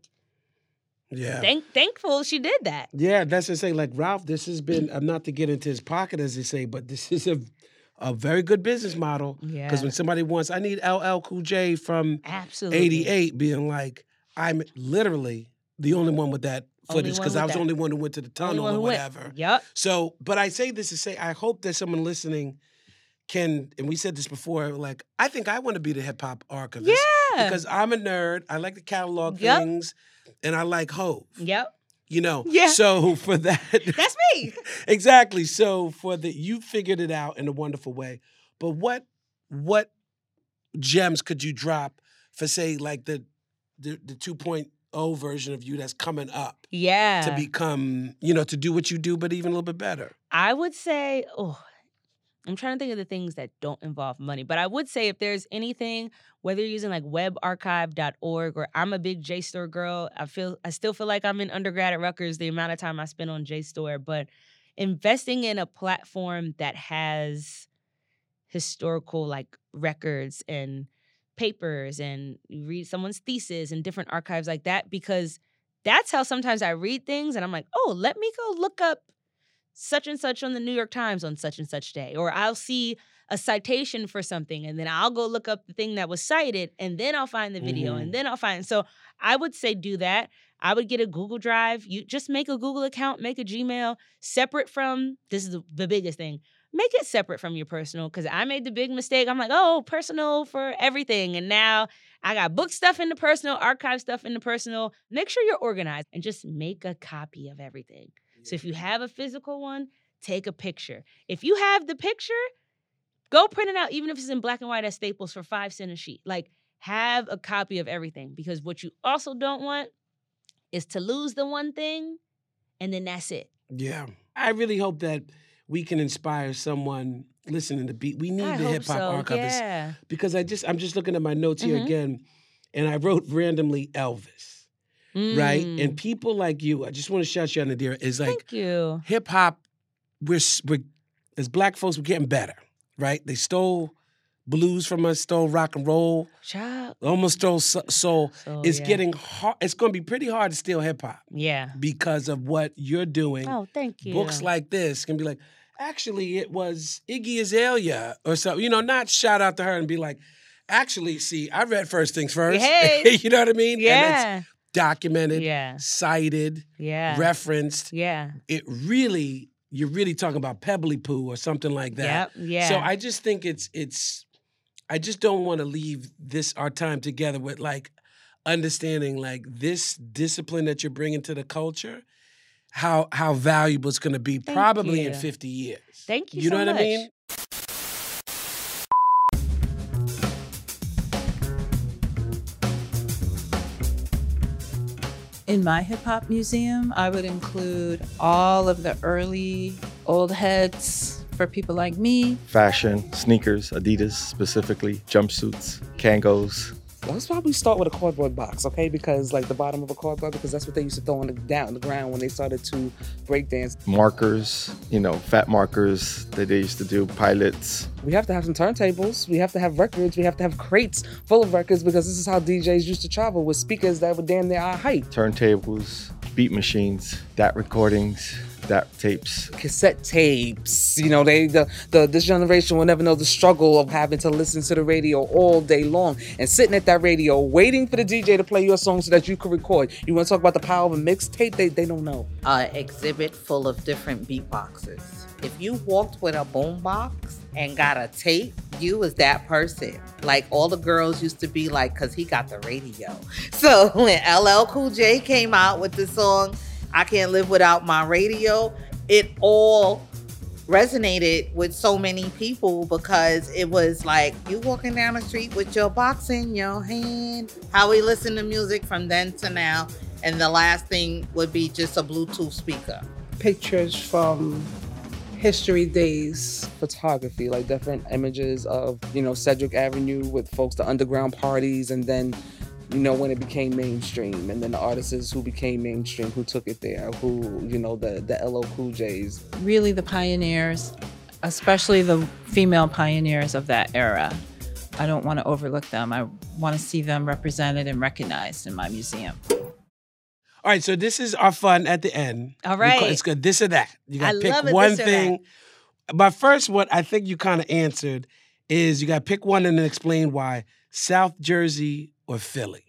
Yeah. thank, thankful she did that. Yeah, that's to say, like Ralph, this has been, uh, not to get into his pocket, as they say, but this is a a very good business model. Yeah. Because when somebody wants, I need L L Cool J from Absolutely. eighty-eight being like, I'm literally the only one with that Only footage one because with I was the that. only one who went to the Only tunnel one or who went. whatever. Yep. So, but I say this to say, I hope that someone listening can, and we said this before, like, I think I want to be the hip hop archivist. Yeah. Because I'm a nerd. I like to catalog Yep. things, and I like Hove. Yep. You know, Yeah. so for that, That's me. exactly. So for the, you figured it out in a wonderful way. But what what gems could you drop for, say, like the the, the two point oh version of you that's coming up Yeah. to become, you know, to do what you do, but even a little bit better? I would say, oh, I'm trying to think of the things that don't involve money. But I would say if there's anything, whether you're using like web archive dot org or I'm a big JSTOR girl, I feel I still feel like I'm in undergrad at Rutgers, the amount of time I spend on JSTOR. But investing in a platform that has historical like records and papers and you read someone's thesis and different archives like that, because that's how sometimes I read things and I'm like, oh, let me go look up such and such on the New York Times on such and such day. Or I'll see a citation for something and then I'll go look up the thing that was cited and then I'll find the video Mhm. and then I'll find. So I would say do that. I would get a Google Drive. You just make a Google account, make a Gmail separate from, this is the, the biggest thing, make it separate from your personal, because I made the big mistake. I'm like, oh, personal for everything. And now I got book stuff in the personal, archive stuff in the personal. Make sure you're organized and just make a copy of everything. So if you have a physical one, take a picture. If you have the picture, go print it out, even if it's in black and white at Staples for five cents a sheet. Like, have a copy of everything, because what you also don't want is to lose the one thing and then that's it. Yeah. I really hope that we can inspire someone listening to Beat. We need I the hope hip hop so, archivist. yeah. Because I just, I'm just looking at my notes here Mhm. again, and I wrote randomly Elvis, right? Mm. And people like you, I just want to shout you out, Nadira, is like, Thank you. hip hop, we're, s- we're, as black folks, we're getting better, right? They stole blues from us, stole rock and roll, Child. almost stole so- soul. Soul, it's yeah. getting hard. It's going to be pretty hard to steal hip hop Yeah. because of what you're doing. Oh, thank you. Books like this can be like, actually, it was Iggy Azalea or something. You know, not shout out to her and be like, actually, see, I read First Things First. Hey. You know what I mean? And Yeah. it's documented, Yeah. cited, Yeah. referenced. Yeah. It really, you're really talking about Pebbly Poo or something like that. Yep. Yeah. So I just think it's, it's, I just don't want to leave this, our time together with like understanding like this discipline that you're bringing to the culture, how how valuable it's going to be Thank probably in you. fifty years. Thank you You so know what much. I mean? In my hip hop museum, I would include all of the early old heads for people like me. Fashion, sneakers, Adidas specifically, jumpsuits, Kangos. Let's probably start with a cardboard box, okay? Because like the bottom of a cardboard, because that's what they used to throw on the down the ground when they started to break dance. Markers, you know, fat markers that they used to do, pilots. We have to have some turntables. We have to have records. We have to have crates full of records because this is how D Js used to travel, with speakers that were damn near our height. Turntables, beat machines, D A T recordings, D A T tapes. Cassette tapes. You know, they the, the this generation will never know the struggle of having to listen to the radio all day long and sitting at that radio waiting for the D J to play your song so that you could record. You want to talk about the power of a mixtape? They they don't know. Uh, exhibit full of different beatboxes. If you walked with a boombox, and got a tape, you was that person. Like all the girls used to be like, cause he got the radio. So when L L Cool J came out with the song, I Can't Live Without My Radio, it all resonated with so many people because it was like you walking down the street with your box in your hand. How we listen to music from then to now. And the last thing would be just a Bluetooth speaker. Pictures from history days, photography, like different images of, you know, Cedric Avenue with folks, the underground parties, and then, you know, when it became mainstream, and then the artists who became mainstream, who took it there, who, you know, the, the L L Cool J's. Really the pioneers, especially the female pioneers of that era. I don't want to overlook them. I want to see them represented and recognized in my museum. All right, so this is our fun at the end. All right. It's good. This or that. You got I to pick love it, one this or thing. But first, what I think you kind of answered is you got to pick one and then explain why. South Jersey or Philly?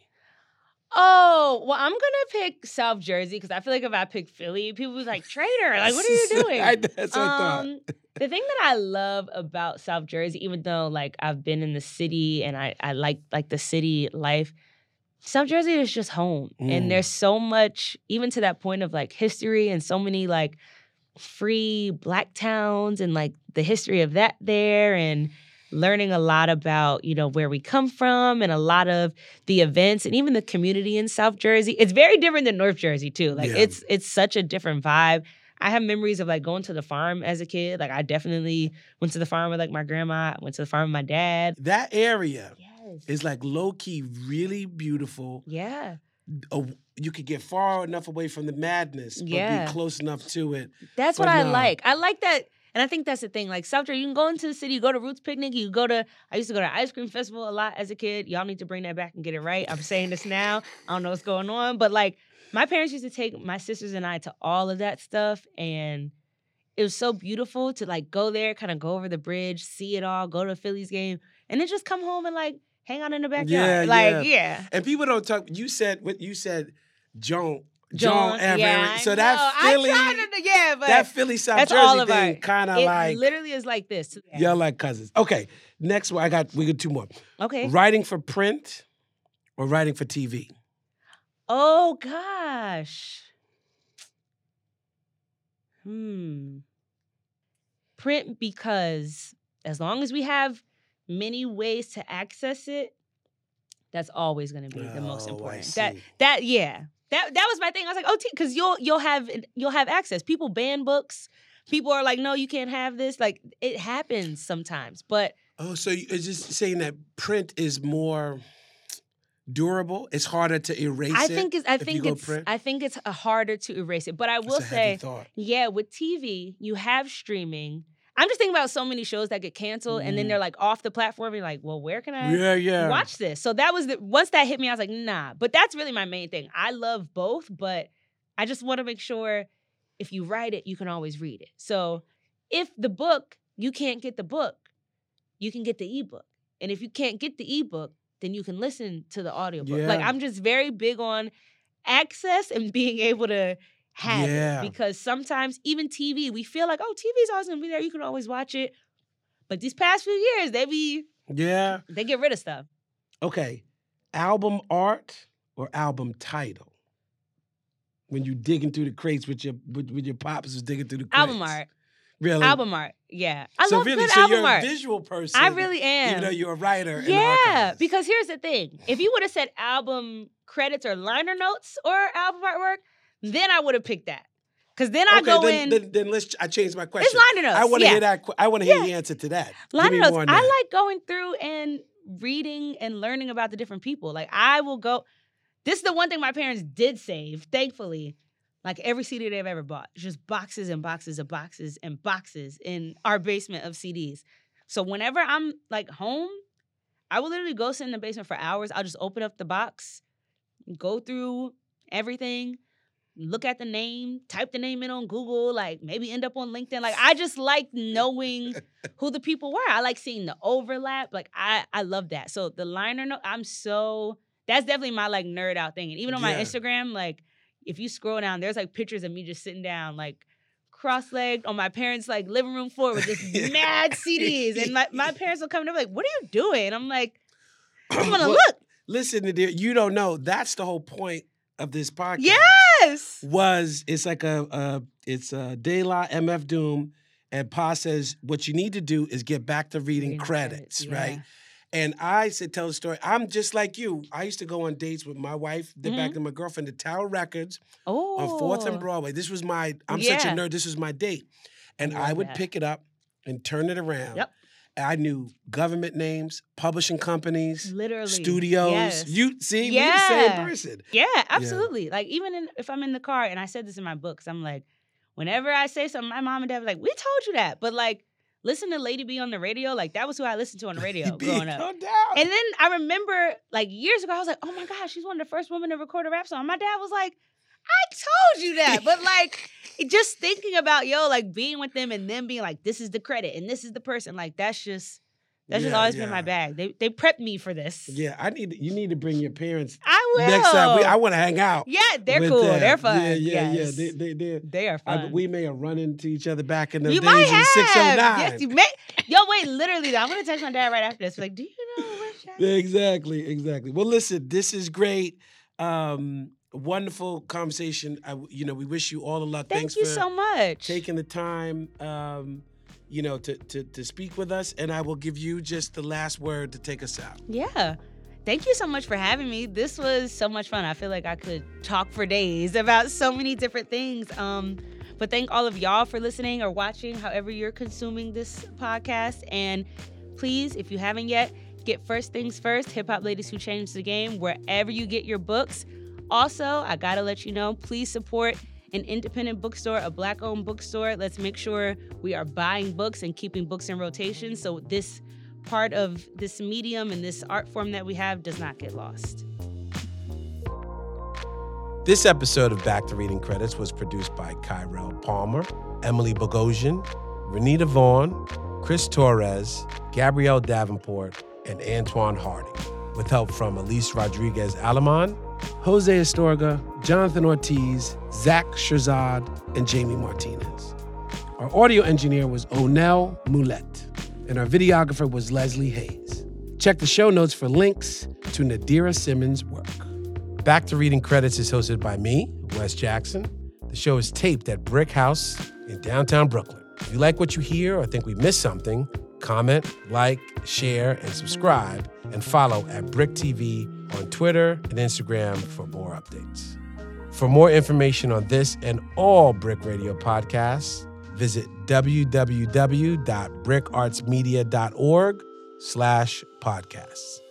Oh, well, I'm going to pick South Jersey because I feel like if I pick Philly, people will be like, traitor, like, what are you doing? I, that's what I thought. Um, the thing that I love about South Jersey, even though, like, I've been in the city and I, I like, like, the city life, South Jersey is just home. Mm. And there's so much, even to that point of, like, history and so many, like, free Black towns and, like, the history of that there and learning a lot about, you know, where we come from and a lot of the events and even the community in South Jersey. It's very different than North Jersey, too. Like, Yeah. it's it's such a different vibe. I have memories of, like, going to the farm as a kid. Like, I definitely went to the farm with, like, my grandma. I went to the farm with my dad. That area Yes. is, like, low-key really beautiful. Yeah. Uh, you could get far enough away from the madness, but Yeah. be close enough to it. That's But what I no. like. I like that. And I think that's the thing. Like, South Jersey, you can go into the city, you go to Roots Picnic, you go to, I used to go to Ice Cream Festival a lot as a kid. Y'all need to bring that back and get it right. I'm saying this now. I don't know what's going on. But, like, my parents used to take my sisters and I to all of that stuff. And it was so beautiful to, like, go there, kind of go over the bridge, see it all, go to a Phillies game, and then just come home and, like, hang out in the backyard. Yeah, like, yeah. yeah. And people don't talk. You said what you said, Joan. Joan, Joan Everett. yeah, I so know. that I Philly, tried to- yeah, but that Philly South that's Jersey all of thing, our- kind of It like literally is like this. y'all like cousins. Okay, next one. I got we got two more. Okay. Writing for print or writing for T V? Oh, gosh. Hmm. Print, because as long as we have many ways to access it, that's always going to be the most Oh, I important. That see. that yeah. That that was my thing. I was like, oh, because you'll you'll have you'll have access. People ban books. People are like, no, you can't have this. Like, it happens sometimes, but Oh, so you- it's just saying that print is more durable. It's harder to erase I it. think it's I if you think go it's print? I think it's uh, harder to erase it. But I will That's a heavy say, thought. yeah, with T V, you have streaming. I'm just thinking about so many shows that get canceled and then they're like off the platform. You're like, well, where can I Yeah, yeah. watch this? So that was the once that hit me, I was like, nah. But that's really my main thing. I love both, but I just want to make sure if you write it, you can always read it. So if the book, you can't get the book, you can get the ebook. And if you can't get the ebook, then you can listen to the audiobook. Like, Yeah. I'm just very big on access and being able to have Yeah. it. Because sometimes even T V, we feel like, oh, T V's always gonna be there. You can always watch it. But these past few years, they be Yeah. they get rid of stuff. Okay. Album art or album title? When you digging through the crates with your with, with your pops was digging through the crates. Album art. Really? Album art. Yeah. I so love really, good so album you're art. a visual person. I really am. Even though you're a writer. and Yeah, archivist. because here's the thing. If you would have said album credits or liner notes or album artwork, then I would have picked that. Because then I okay, go then, in. Then, then let's. I changed my question. It's liner notes. I want to yeah. hear that. que- I want to hear Yeah. the answer to that. Give Liner me notes. more on I that. like going through and reading and learning about the different people. Like, I will go. This is the one thing my parents did save, thankfully. Like, every C D they've ever bought. It's just boxes and boxes of boxes and boxes in our basement of C Ds. So whenever I'm, like, home, I will literally go sit in the basement for hours. I'll just open up the box, go through everything, look at the name, type the name in on Google, like, maybe end up on LinkedIn. Like, I just like knowing who the people were. I like seeing the overlap. Like, I, I love that. So the liner note, I'm so, that's definitely my, like, nerd out thing. And even on my Yeah. Instagram, like, if you scroll down, there's, like, pictures of me just sitting down, like, cross-legged on my parents' like living room floor with just mad C Ds. And my, my parents will come and they're like, what are you doing? And I'm like, I just want to Well, look. Listen, Nadir, you don't know. That's the whole point of this podcast. Yes. Was it's like a, a it's a De La M F Doom, and Pa says what you need to do is get back to reading, Reading credits, credits, yeah. right? And I said, tell the story. I'm just like you. I used to go on dates with my wife, then back to my girlfriend, to Tower Records Oh. on Fourth and Broadway. This was my. I'm such a Yeah. nerd. This was my date, and love I would that. pick it up and turn it around. Yep. I knew government names, publishing companies, Literally. studios. Yes. You see, Yeah. we're the same person. Yeah, absolutely. Like even in, if I'm in the car, and I said this in my books, I'm like, whenever I say something, my mom and dad were like, we told you that. But like, listen to Lady B on the radio. Like that was who I listened to on the radio growing up. No doubt. And then I remember like years ago, I was like, oh my gosh, she's one of the first women to record a rap song. My dad was like, I told you that. But like, it- just thinking about, yo, like being with them and them being like, this is the credit and this is the person. Like that's just, that's just Yeah, always yeah. been my bag. They they prepped me for this. Yeah, I need. You need to bring your parents I will. next time. We, I want to hang out. Yeah, they're with cool. them. They're fun. Yeah, yeah, yes. yeah. They, they, they, They are I, fun. we may have run into each other back in the You days might in have. six oh nine. Yes, you may. Yo, wait, literally, though. I'm going to text my dad right after this. Like, do you know where Shaq is? Exactly, exactly. Well, listen, this is great. Um, wonderful conversation. I, you know, we wish you all the luck. Thank Thanks you for so much. taking the time, um, you know, to, to to speak with us. And I will give you just the last word to take us out. Yeah. Thank you so much for having me. This was so much fun. I feel like I could talk for days about so many different things. Um, but thank all of y'all for listening or watching, however you're consuming this podcast. And please, if you haven't yet, get First Things First, Hip Hop Ladies Who Changed the Game, wherever you get your books. Also, I gotta let you know, please support an independent bookstore, a Black-owned bookstore. Let's make sure we are buying books and keeping books in rotation so this part of this medium and this art form that we have does not get lost. This episode of Back to Reading Credits was produced by Kyrell Palmer, Emily Bogosian, Renita Vaughn, Chris Torres, Gabrielle Davenport, and Antoine Harding, with help from Elise Rodriguez Alamán, Jose Astorga, Jonathan Ortiz, Zach Shirzad, and Jamie Martinez. Our audio engineer was Onel Moulette, and our videographer was Leslie Hayes. Check the show notes for links to Nadira Simmons' work. Back to Reading Credits is hosted by me, Wes Jackson. The show is taped at Brick House in downtown Brooklyn. If you like what you hear or think we missed something, comment, like, share, and subscribe, and follow at Brick T V on Twitter and Instagram for more updates. For more information on this and all Brick Radio podcasts, visit www.brickartsmedia.org slash podcasts.